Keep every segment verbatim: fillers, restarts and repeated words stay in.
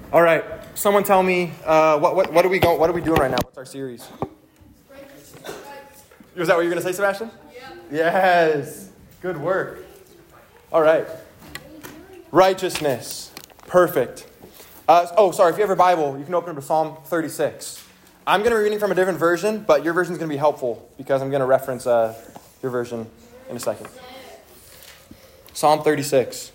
All right. Someone tell me uh, what what what are we going? What are we doing right now? What's our series? Was that what you were going to say, Sebastian? Yeah. Yes. Good work. All right. Righteousness. Perfect. Uh, oh, sorry. If you have a Bible, you can open up to Psalm thirty-six. I'm going to be reading from a different version, but your version is going to be helpful because I'm going to reference uh, your version in a second. Psalm thirty-six.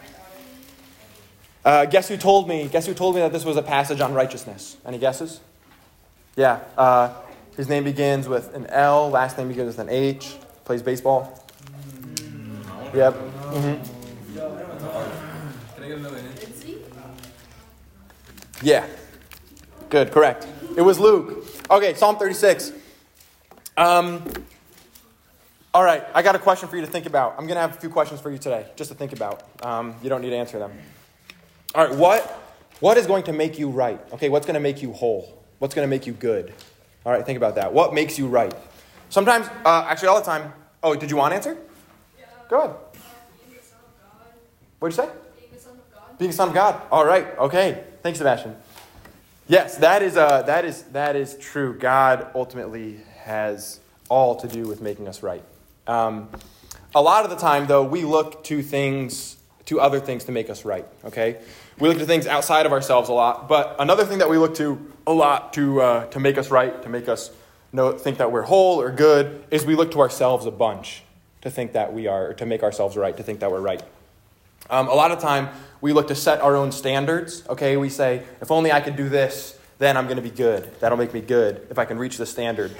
Uh, guess who told me? Guess who told me that this was a passage on righteousness? Any guesses? Yeah. Uh, his name begins with an L. Last name begins with an H. Plays baseball. Yep. Mm-hmm. Can I get another hint? Yeah. Good. Correct. It was Luke. Okay. Psalm thirty-six. Um. All right. I got a question for you to think about. I'm going to have a few questions for you today, just to think about. Um, you don't need to answer them. All right, what what is going to make you right? Okay, what's going to make you whole? What's going to make you good? All right, think about that. What makes you right? Sometimes, uh, actually all the time. Oh, did you want to answer? Yeah. Go ahead. Uh, being the son of God. What did you say? Being the son of God. Being the son of God. All right, okay. Thanks, Sebastian. Yes, that is uh, that is that is true. God ultimately has all to do with making us right. Um, a lot of the time, though, we look to things, to other things to make us right. Okay. We look to things outside of ourselves a lot, but another thing that we look to a lot to uh, to make us right, to make us know, think that we're whole or good, is we look to ourselves a bunch to think that we are, or to make ourselves right, to think that we're right. Um, a lot of time, we look to set our own standards. Okay, we say, if only I could do this, then I'm going to be good. That'll make me good if I can reach the standard.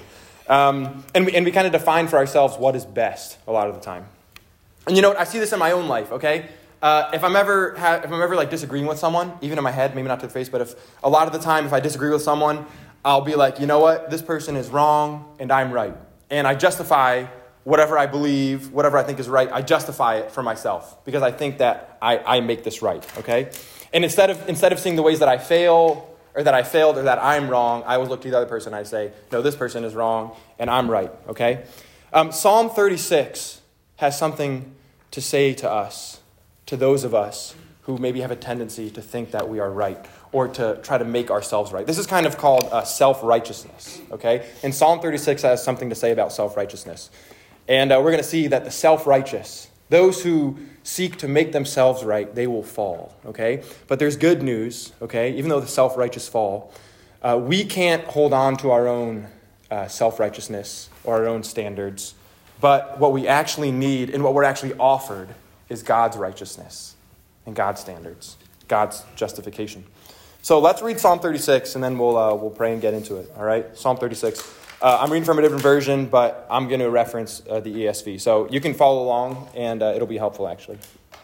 Um, and we and we kind of define for ourselves what is best a lot of the time. And you know what? I see this in my own life. Okay. Uh, if I'm ever ha- if I'm ever like disagreeing with someone, even in my head, maybe not to the face, but if a lot of the time if I disagree with someone, I'll be like, you know what, this person is wrong and I'm right, and I justify whatever I believe, whatever I think is right. I justify it for myself because I think that I, I make this right. Okay, and instead of instead of seeing the ways that I fail or that I failed or that I'm wrong, I always look to the other person and I say, no, this person is wrong and I'm right. Okay, um, Psalm thirty-six has something to say to us. To those of us who maybe have a tendency to think that we are right or to try to make ourselves right. This is kind of called uh, self-righteousness, okay? And Psalm thirty-six has something to say about self-righteousness. And uh, we're going to see that the self-righteous, those who seek to make themselves right, they will fall, okay? But there's good news, okay? Even though the self-righteous fall, uh, we can't hold on to our own uh, self-righteousness or our own standards. But what we actually need and what we're actually offered is God's righteousness and God's standards, God's justification. So let's read Psalm thirty-six, and then we'll uh, we'll pray and get into it. All right, Psalm thirty-six. Uh, I'm reading from a different version, but I'm going to reference uh, the E S V, so you can follow along, and uh, it'll be helpful actually.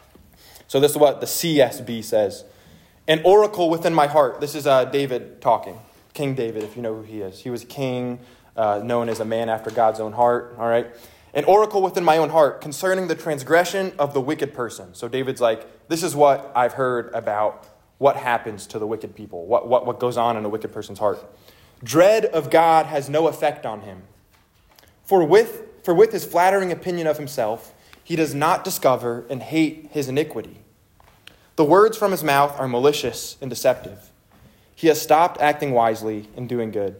So this is what the C S B says: "An oracle within my heart." This is uh, David talking, King David, if you know who he is. He was a king, uh, known as a man after God's own heart. All right. An oracle within my own heart concerning the transgression of the wicked person. So David's like, this is what I've heard about what happens to the wicked people, what, what, what goes on in a wicked person's heart. Dread of God has no effect on him. For with, for with his flattering opinion of himself, he does not discover and hate his iniquity. The words from his mouth are malicious and deceptive. He has stopped acting wisely and doing good.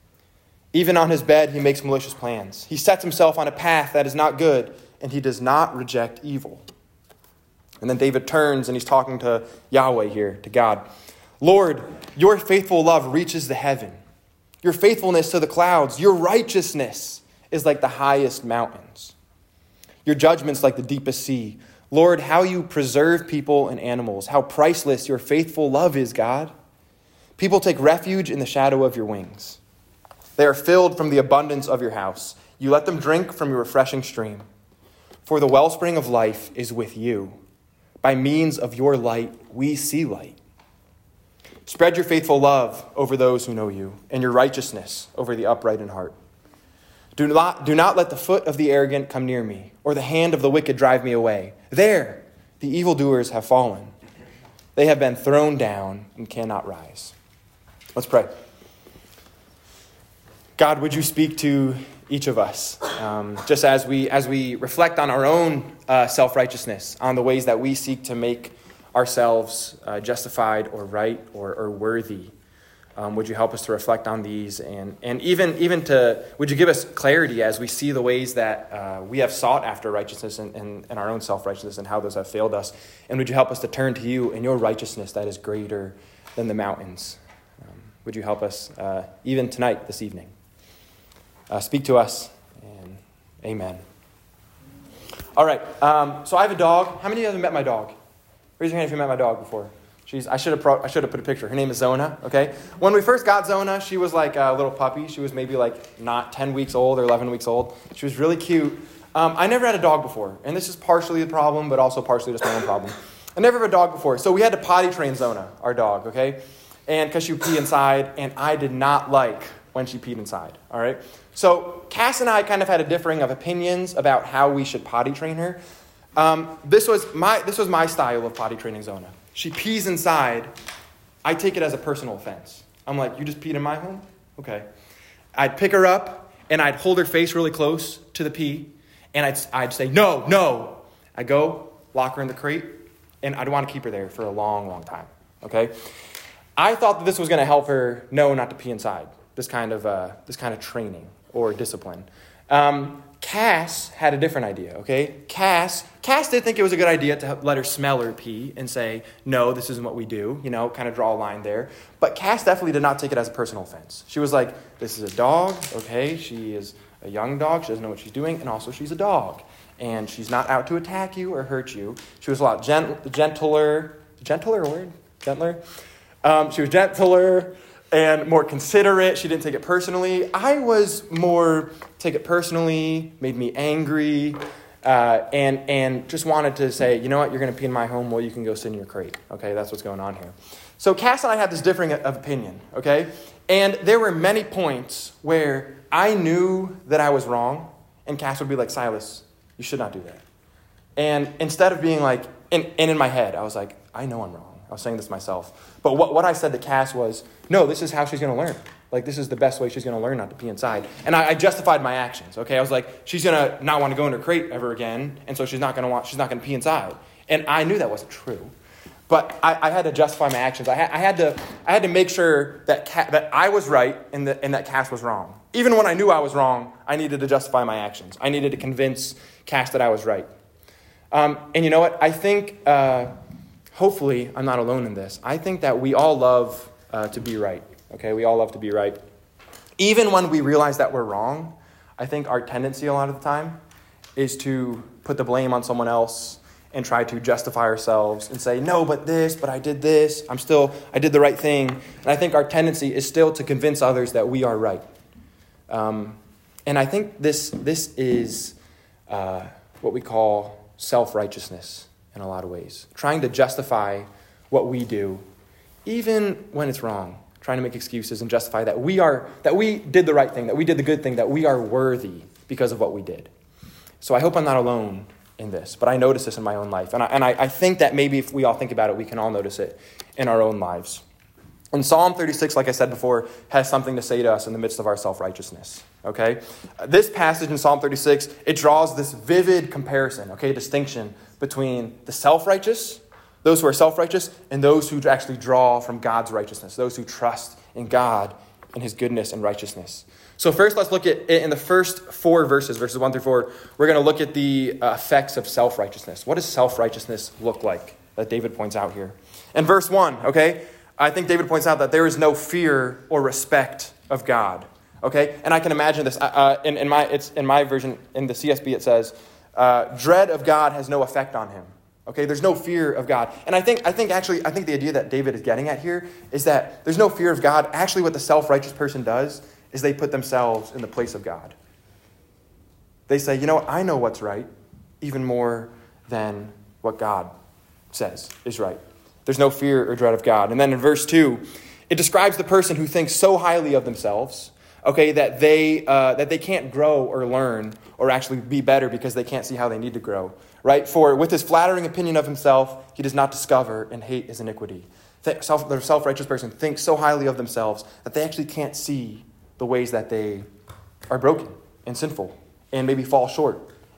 Even on his bed, he makes malicious plans. He sets himself on a path that is not good, and he does not reject evil. And then David turns, and he's talking to Yahweh here, to God. Lord, your faithful love reaches the heaven. Your faithfulness to the clouds. Your righteousness is like the highest mountains. Your judgments like the deepest sea. Lord, how you preserve people and animals. How priceless your faithful love is, God. People take refuge in the shadow of your wings. They are filled from the abundance of your house. You let them drink from your refreshing stream. For the wellspring of life is with you. By means of your light, we see light. Spread your faithful love over those who know you, and your righteousness over the upright in heart. Do not, do not let the foot of the arrogant come near me, or the hand of the wicked drive me away. There, the evildoers have fallen. They have been thrown down and cannot rise. Let's pray. God, would you speak to each of us, um, just as we as we reflect on our own uh, self-righteousness, on the ways that we seek to make ourselves uh, justified or right or, or worthy? Um, would you help us to reflect on these? And, and even, even to, would you give us clarity as we see the ways that uh, we have sought after righteousness and, and, and our own self-righteousness and how those have failed us? And would you help us to turn to you and your righteousness that is greater than the mountains? Um, would you help us uh, even tonight, this evening? Uh, speak to us, and amen. All right, um, so I have a dog. How many of you have met my dog? Raise your hand if you met my dog before. She's, I should have pro, I should have put a picture. Her name is Zona, okay? When we first got Zona, she was like a little puppy. She was maybe like not ten weeks old or eleven weeks old. She was really cute. Um, I never had a dog before, and this is partially the problem, but also partially just my own problem. I never had a dog before, so we had to potty train Zona, our dog, okay? And because she would pee inside, and I did not like when she peed inside, all right? So Cass and I kind of had a differing of opinions about how we should potty train her. Um, this was my this was my style of potty training Zona. She pees inside. I take it as a personal offense. I'm like, you just peed in my home? Okay. I'd pick her up, and I'd hold her face really close to the pee, and I'd, I'd say, no, no. I'd go, lock her in the crate, and I'd want to keep her there for a long, long time, okay? I thought that this was going to help her know not to pee inside, this kind of uh, this kind of training or discipline. Um, Cass had a different idea, okay? Cass, Cass did think it was a good idea to let her smell her pee and say, no, this isn't what we do, you know, kind of draw a line there. But Cass definitely did not take it as a personal offense. She was like, this is a dog, okay? She is a young dog. She doesn't know what she's doing. And also she's a dog. And she's not out to attack you or hurt you. She was a lot gent- gentler. Gentler a word? Gentler? Um, she was gentler and more considerate. She didn't take it personally. I was more take it personally, made me angry, uh, and and just wanted to say, you know what, you're going to pee in my home, well, you can go sit in your crate. Okay, that's what's going on here. So Cass and I had this differing of opinion, okay? And there were many points where I knew that I was wrong, and Cass would be like, Silas, you should not do that. And instead of being like, and, and in my head, I was like, I know I'm wrong. I was saying this myself. But what, what I said to Cass was, no, this is how she's going to learn. Like, this is the best way she's going to learn not to pee inside. And I, I justified my actions, okay? I was like, she's going to not want to go in her crate ever again, and so she's not going to want, she's not going to pee inside. And I knew that wasn't true. But I, I had to justify my actions. I had, I had to I had to make sure that Ca- that I was right and, that and that Cass was wrong. Even when I knew I was wrong, I needed to justify my actions. I needed to convince Cass that I was right. Um, and you know what? I think... Uh, Hopefully, I'm not alone in this. I think that we all love uh, to be right, okay? We all love to be right. Even when we realize that we're wrong, I think our tendency a lot of the time is to put the blame on someone else and try to justify ourselves and say, no, but this, but I did this. I'm still, I did the right thing. And I think our tendency is still to convince others that we are right. Um, and I think this, this is uh, what we call self-righteousness. In a lot of ways, trying to justify what we do, even when it's wrong, trying to make excuses and justify that we are that we did the right thing, that we did the good thing, that we are worthy because of what we did. So I hope I'm not alone in this, but I notice this in my own life, and I, and I, I think that maybe if we all think about it, we can all notice it in our own lives. And Psalm thirty-six, like I said before, has something to say to us in the midst of our self-righteousness, okay? This passage in Psalm thirty-six, it draws this vivid comparison, okay, distinction between the self-righteous, those who are self-righteous, and those who actually draw from God's righteousness, those who trust in God and his goodness and righteousness. So first, let's look at it in the first four verses, verses one through four. We're going to look at the uh, effects of self-righteousness. What does self-righteousness look like that David points out here? In verse one, okay, I think David points out that there is no fear or respect of God, okay? And I can imagine this. Uh, in, in, my, it's, in my version, in the C S B, it says, uh, dread of God has no effect on him. Okay, there's no fear of God. And I think I think actually, I think the idea that David is getting at here is that there's no fear of God. Actually, what the self-righteous person does is they put themselves in the place of God. They say, you know what, I know what's right, even more than what God says is right. There's no fear or dread of God. And then in verse two, it describes the person who thinks so highly of themselves, okay, that they uh, that they can't grow or learn or actually be better because they can't see how they need to grow. Right? For with his flattering opinion of himself, he does not discover and hate his iniquity. The self-righteous person thinks so highly of themselves that they actually can't see the ways that they are broken and sinful and maybe fall short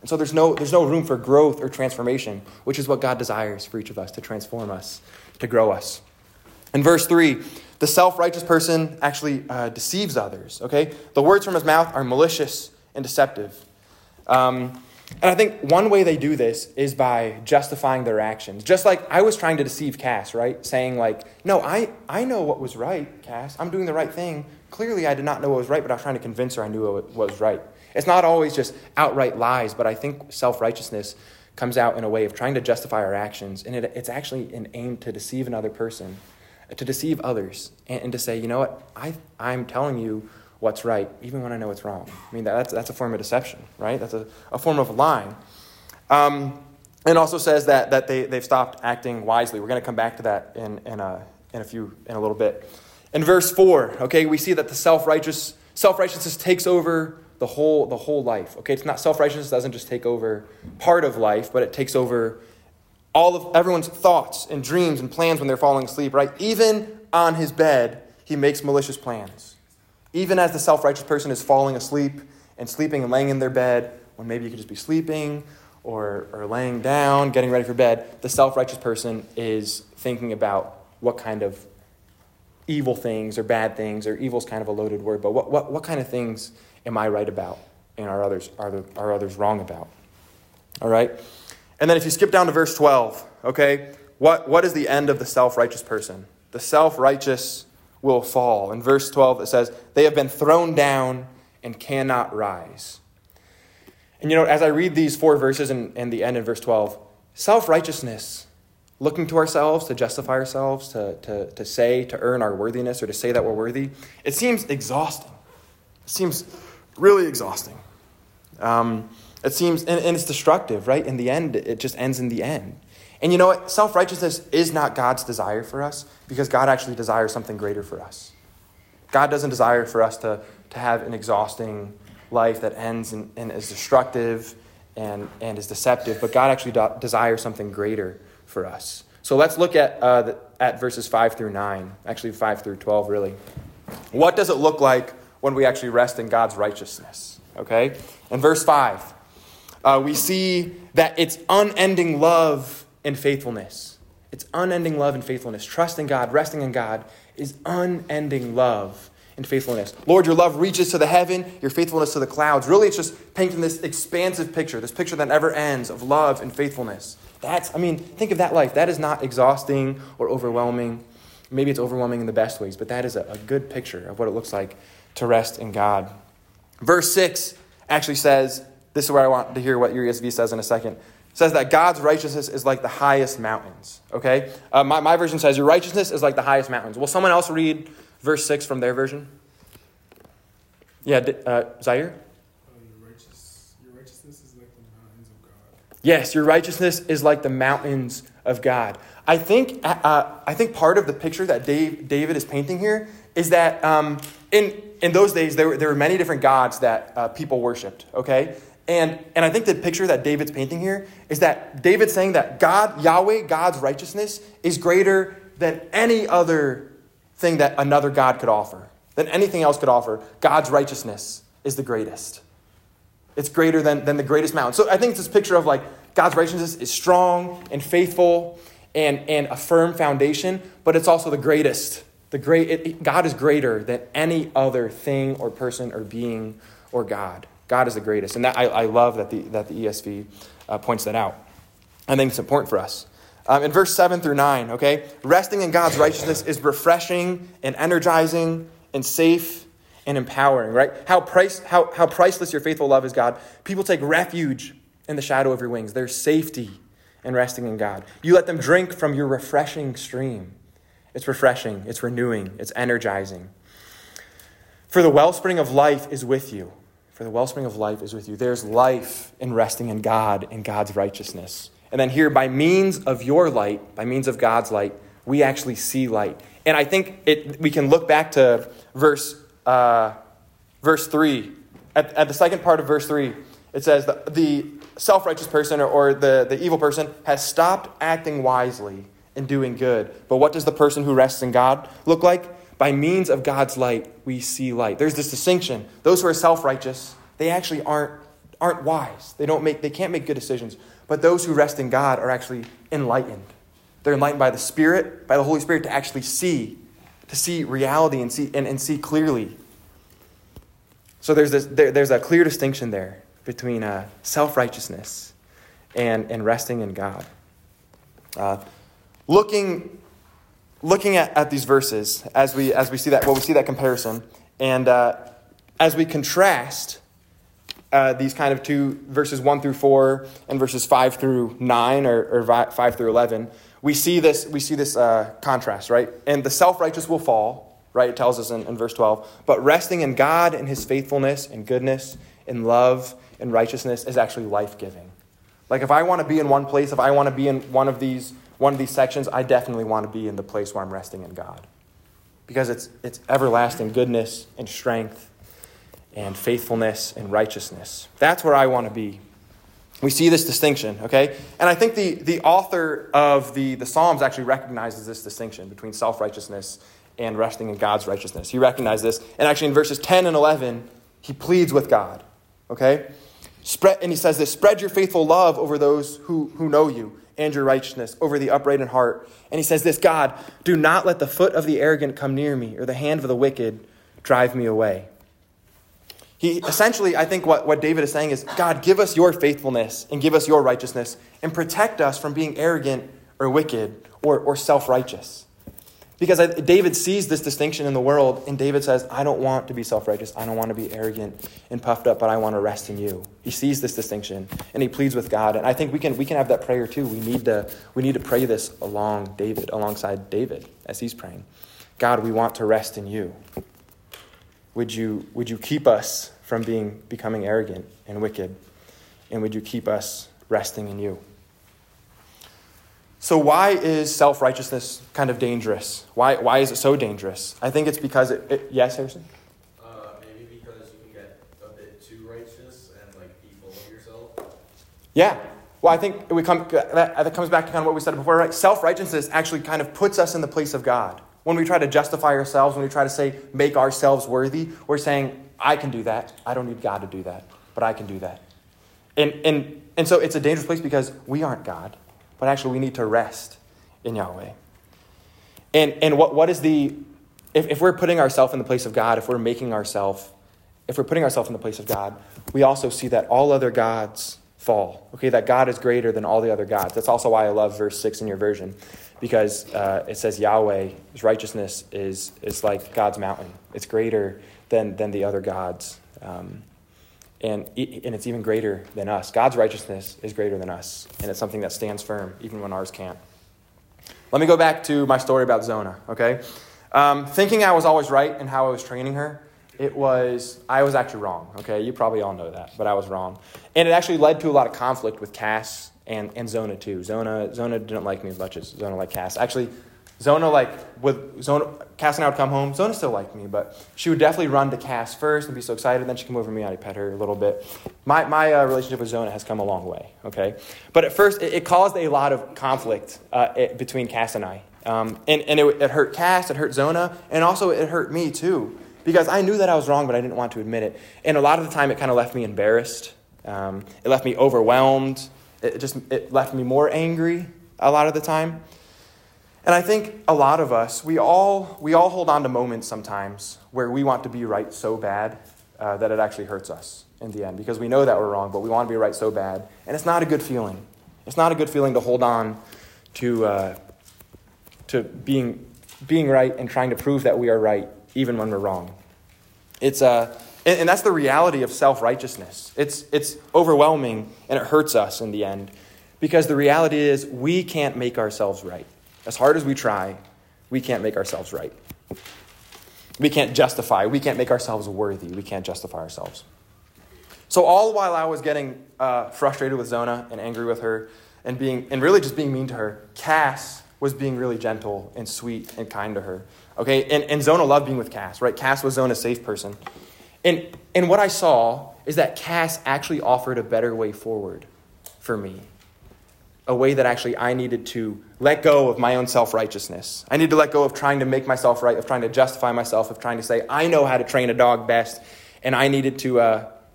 And so there's no, there's no room for growth or transformation, which is what God desires for each of us, to transform us, to grow us. In verse three, the self-righteous person actually uh, deceives others, okay? The words from his mouth are malicious and deceptive. Um, and I think one way they do this is by justifying their actions. Just like I was trying to deceive Cass, right? Saying like, no, I, I know what was right, Cass. I'm doing the right thing. Clearly I did not know what was right, but I was trying to convince her I knew what was right. It's not always just outright lies, but I think self-righteousness comes out in a way of trying to justify our actions. And it, it's actually an aim to deceive another person, to deceive others, and, and to say, you know what, I, I'm telling you what's right, even when I know it's wrong. I mean, that's that's a form of deception, right? That's a, a form of lying. Um, and it also says that that they, they've stopped acting wisely. We're going to come back to that in, in, a, in a few, in a little bit. In verse four, okay, we see that the self-righteous, self-righteousness takes over the whole, the whole life. Okay, it's not, self-righteousness doesn't just take over part of life, but it takes over all of everyone's thoughts and dreams and plans when they're falling asleep, right? Even on his bed, he makes malicious plans. Even as the self-righteous person is falling asleep and sleeping and laying in their bed, when maybe you could just be sleeping or, or laying down, getting ready for bed, the self-righteous person is thinking about what kind of evil things or bad things, or evil is kind of a loaded word, but what, what, what kind of things am I right about and are others, are, there, are others wrong about? All right? And then if you skip down to verse twelve, okay, what, what is the end of the self-righteous person? The self-righteous will fall. In verse twelve, it says, they have been thrown down and cannot rise. And you know, as I read these four verses and, and the end in verse twelve, self-righteousness, looking to ourselves to justify ourselves, to, to, to say, to earn our worthiness, or to say that we're worthy, it seems exhausting. It seems really exhausting. Um, it seems, and, and it's destructive, right? In the end, it just ends in the end. And you know what? Self-righteousness is not God's desire for us, because God actually desires something greater for us. God doesn't desire for us to, to have an exhausting life that ends and, and is destructive and, and is deceptive, but God actually do, desires something greater for us. So let's look at uh, the, at verses five through nine, actually five through twelve, really. What does it look like when we actually rest in God's righteousness? Okay? In verse five, uh, we see that it's unending love and faithfulness. It's unending love and faithfulness. Trusting God, resting in God is unending love and faithfulness. Lord, your love reaches to the heaven, your faithfulness to the clouds. Really, it's just painting this expansive picture, this picture that never ends of love and faithfulness. That's, I mean, think of that life. That is not exhausting or overwhelming. Maybe it's overwhelming in the best ways, but that is a, a good picture of what it looks like to rest in God. Verse six actually says, this is where I want to hear what your E S V says in a second. It says that God's righteousness is like the highest mountains. Okay? Uh, my, my version says, your righteousness is like the highest mountains. Will someone else read verse six from their version? Yeah, uh, Zaire? Yes, your righteousness is like the mountains of God. I think uh, I think part of the picture that Dave, David is painting here is that um, in in those days there were, there were many different gods that uh, people worshipped. Okay, and and I think the picture that David's painting here is that David's saying that God, Yahweh, God's righteousness is greater than any other thing that another god could offer, than anything else could offer. God's righteousness is the greatest. It's greater than, than the greatest mountain. So I think it's this picture of like God's righteousness is strong and faithful and, and a firm foundation, but it's also the greatest. The great it, it, God is greater than any other thing or person or being or God. God is the greatest. And that I, I love that the that the E S V uh, points that out. I think it's important for us. Um, in verse seven through nine, okay, resting in God's righteousness is refreshing and energizing and safe and empowering, right? How price how how priceless your faithful love is, God. People take refuge in the shadow of your wings. There's safety in resting in God. You let them drink from your refreshing stream. It's refreshing, it's renewing, it's energizing. For the wellspring of life is with you. For the wellspring of life is with you. There's life in resting in God and God's righteousness. And then here, by means of your light, by means of God's light, we actually see light. And I think it we can look back to verse Uh, verse three. At, at the second part of verse three, it says the, the self-righteous person or, or the, the evil person has stopped acting wisely and doing good. But what does the person who rests in God look like? By means of God's light, we see light. There's this distinction. Those who are self-righteous, they actually aren't aren't wise. They don't make, they can't make good decisions. But those who rest in God are actually enlightened. They're enlightened by the Spirit, by the Holy Spirit, to actually see, to see reality and see and, and see clearly. So there's this, there, there's a clear distinction there between uh, self-righteousness and, and resting in God. Uh, looking looking at, at these verses as we as we see that well we see that comparison, and uh, as we contrast uh, these kind of two verses one through four and verses five through nine or, or five through eleven, we see this we see this uh, contrast, right? And the self-righteous will fall, right? It tells us in, in verse twelve. But resting in God and his faithfulness and goodness and love and righteousness is actually life-giving. Like if I want to be in one place, if I want to be in one of these one of these sections, I definitely want to be in the place where I'm resting in God. Because it's it's everlasting goodness and strength and faithfulness and righteousness. That's where I want to be. We see this distinction, okay? And I think the, the author of the, the Psalms actually recognizes this distinction between self-righteousness and resting in God's righteousness. He recognized this. And actually in verses ten and eleven, he pleads with God, okay? Spread, and he says this, spread your faithful love over those who, who know you, and your righteousness over the upright in heart. And he says this, God, do not let the foot of the arrogant come near me, or the hand of the wicked drive me away. He essentially, I think what, what David is saying is, God, give us your faithfulness and give us your righteousness and protect us from being arrogant or wicked or, or self-righteous. Because I, David sees this distinction in the world, and David says, I don't want to be self-righteous. I don't want to be arrogant and puffed up, but I want to rest in you. He sees this distinction, and he pleads with God. And I think we can we can have that prayer too. We need to we need to pray this along David, alongside David, as he's praying. God, we want to rest in you. Would you would you keep us from being becoming arrogant and wicked, and would you keep us resting in you? So why is self-righteousness kind of dangerous? Why why is it so dangerous? I think it's because it... it yes, Harrison? Uh, maybe because you can get a bit too righteous and like be full of yourself. Yeah. Well, I think we come that, that comes back to kind of what we said before, right? Self-righteousness actually kind of puts us in the place of God. When we try to justify ourselves, when we try to say, make ourselves worthy, we're saying, I can do that. I don't need God to do that, but I can do that. And and and so it's a dangerous place because we aren't God. But actually, we need to rest in Yahweh. And and what, what is the... If, if we're putting ourselves in the place of God, if we're making ourselves... If we're putting ourselves in the place of God, we also see that all other gods fall. Okay, that God is greater than all the other gods. That's also why I love verse six in your version. Because uh, it says Yahweh, his righteousness is, is like God's mountain. It's greater than, than the other gods. Um And, and it's even greater than us. God's righteousness is greater than us. And it's something that stands firm, even when ours can't. Let me go back to my story about Zona, okay? Um, thinking I was always right in how I was training her, it was, I was actually wrong, okay? You probably all know that, but I was wrong. And it actually led to a lot of conflict with Cass and, and Zona too. Zona Zona didn't like me as much as Zona liked Cass. Actually, Zona, like, with Zona, Cass and I would come home. Zona still liked me, but she would definitely run to Cass first and be so excited. Then she'd come over to me and I'd pet her a little bit. My my uh, relationship with Zona has come a long way, okay? But at first, it, it caused a lot of conflict uh, it, between Cass and I. Um, and and it, it hurt Cass, it hurt Zona, and also it hurt me too. Because I knew that I was wrong, but I didn't want to admit it. And a lot of the time, it kind of left me embarrassed. Um, it left me overwhelmed. It just it left me more angry a lot of the time. And I think a lot of us, we all we all hold on to moments sometimes where we want to be right so bad uh, that it actually hurts us in the end. Because we know that we're wrong, but we want to be right so bad. And it's not a good feeling. It's not a good feeling to hold on to uh, to being being right and trying to prove that we are right, even when we're wrong. It's uh, and, and that's the reality of self-righteousness. It's it's overwhelming and it hurts us in the end. Because the reality is we can't make ourselves right. As hard as we try, we can't make ourselves right. We can't justify. We can't make ourselves worthy. We can't justify ourselves. So all while I was getting uh, frustrated with Zona and angry with her and being and really just being mean to her, Cass was being really gentle and sweet and kind to her. Okay, and, and Zona loved being with Cass, right? Cass was Zona's safe person. And and what I saw is that Cass actually offered a better way forward for me. A way that actually I needed to let go of my own self-righteousness. I need to let go of trying to make myself right, of trying to justify myself, of trying to say, I know how to train a dog best, and I needed to uh,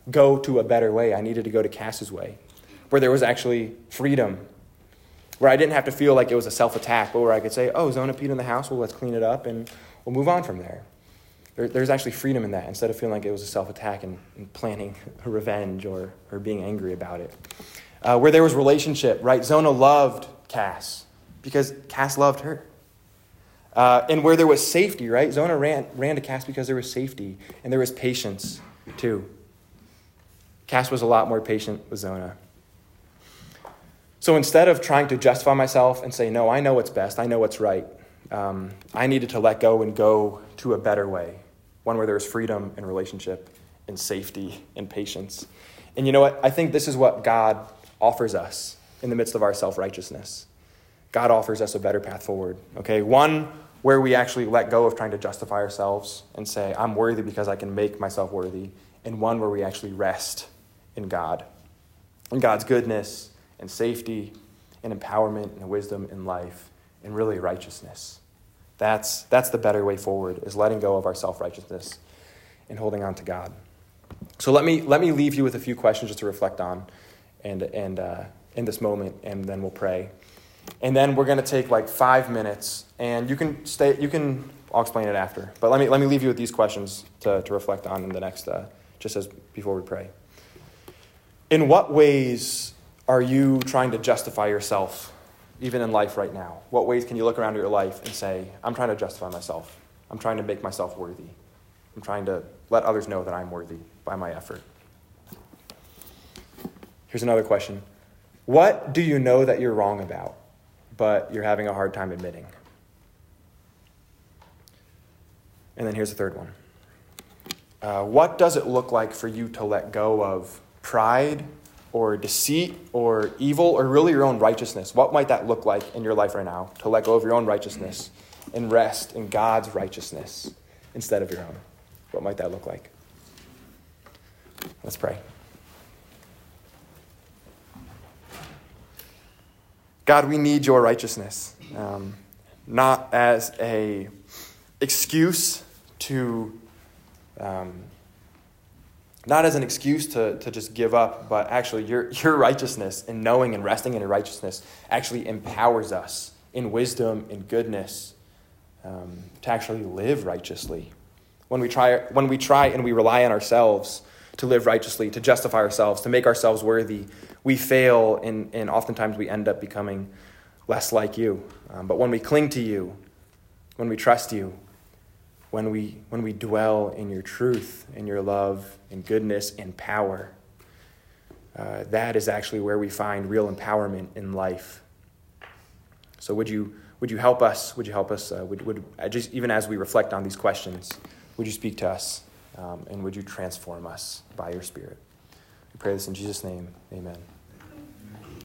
go to a better way. I needed to go to Cass's way, where there was actually freedom, where I didn't have to feel like it was a self-attack, but where I could say, oh, Zona peed in the house, well, let's clean it up, and we'll move on from there. there there's actually freedom in that, instead of feeling like it was a self-attack and, and planning a revenge or, or being angry about it. Uh, where there was relationship, right? Zona loved Cass because Cass loved her. Uh, and where there was safety, right? Zona ran, ran to Cass because there was safety, and there was patience, too. Cass was a lot more patient with Zona. So instead of trying to justify myself and say, no, I know what's best, I know what's right, um, I needed to let go and go to a better way, one where there's freedom and relationship and safety and patience. And you know what? I think this is what God offers us in the midst of our self-righteousness. God offers us a better path forward, okay? One where we actually let go of trying to justify ourselves and say, I'm worthy because I can make myself worthy, and one where we actually rest in God, in God's goodness and safety and empowerment and wisdom in life and really righteousness. That's, that's the better way forward, is letting go of our self-righteousness and holding on to God. So let me let me leave you with a few questions just to reflect on and, and uh, in this moment, and then we'll pray. And then we're going to take like five minutes, and you can stay, you can, I'll explain it after. But let me let me leave you with these questions to, to reflect on in the next, uh, just as before we pray. In what ways are you trying to justify yourself, even in life right now? What ways can you look around at your life and say, I'm trying to justify myself. I'm trying to make myself worthy. I'm trying to let others know that I'm worthy by my effort. Here's another question. What do you know that you're wrong about, but you're having a hard time admitting? And then here's the third one. Uh, what does it look like for you to let go of pride or deceit or evil or really your own righteousness? What might that look like in your life right now, to let go of your own righteousness and rest in God's righteousness instead of your own? What might that look like? Let's pray. God, we need your righteousness, um, not as a excuse to, um, not as an excuse to, to just give up, but actually your, your righteousness and knowing and resting in your righteousness actually empowers us in wisdom and goodness um, to actually live righteously. When we try, when we try and we rely on ourselves to live righteously, to justify ourselves, to make ourselves worthy, we fail, and, and oftentimes we end up becoming less like you. Um, but when we cling to you, when we trust you, when we when we dwell in your truth, in your love, and goodness, and power, uh, that is actually where we find real empowerment in life. So would you would you help us? Would you help us? Uh, would would just even as we reflect on these questions, would you speak to us, um, and would you transform us by your Spirit? We pray this in Jesus' name. Amen.